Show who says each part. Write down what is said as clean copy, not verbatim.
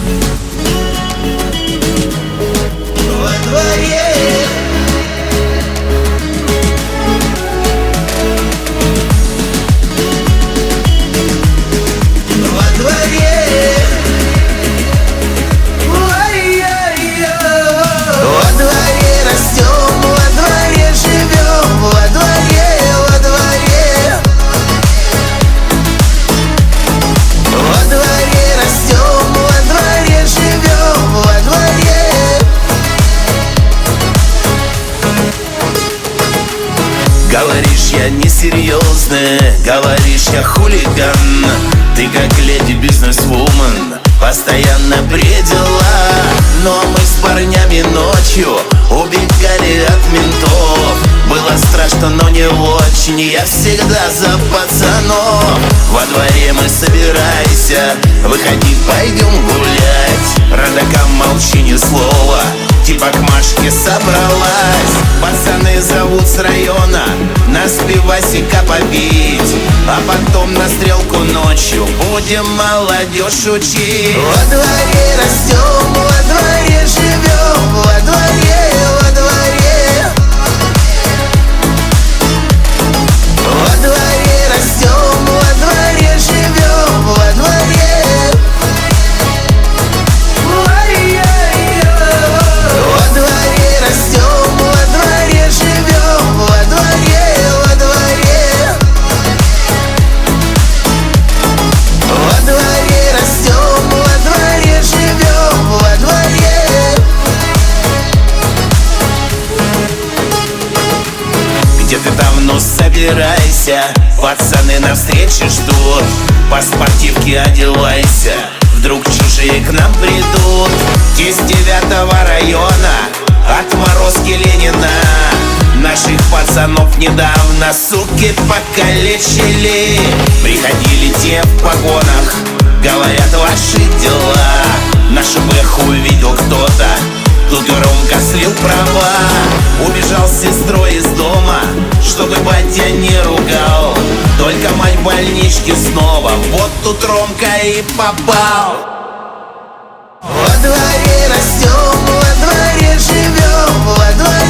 Speaker 1: Во дворе.
Speaker 2: Говоришь, я несерьезный, говоришь, я хулиган. Ты как леди бизнесвумен, постоянно при дела. Но мы с парнями ночью убегали от ментов. Было страшно, но не очень, я всегда за пацанов. Во дворе мы собирайся, выходи, пойдем гулять. Родакам молчи ни слова, типа к Машке собралась. Пацаны зовут с района нас пивасика попить, а потом на стрелку ночью будем молодежь учить.
Speaker 1: Во дворе растем, во дворе живем, во дворе, во дворе. Во дворе растем, во дворе живем, во дворе. Во дворе растем, во дворе живем, во дворе, во дворе. Во дворе растем, во дворе живем, во дворе.
Speaker 2: Где ты давно собирайся, пацаны на встрече ждут. По спортивке одевайся, вдруг чужие к нам придут. Из 9-го района, отморозки Ленина. Наших пацанов недавно суки покалечили. Приходили те в погонах, говорят, ваши дела. Нашу бэху увидел кто-то, тут громко слил права. Убежал с сестрой из дома, чтобы батя не ругал. Только мать в больничке снова, вот тут Ромка и попал.
Speaker 1: Во дворе растем, во дворе живем, во дворе.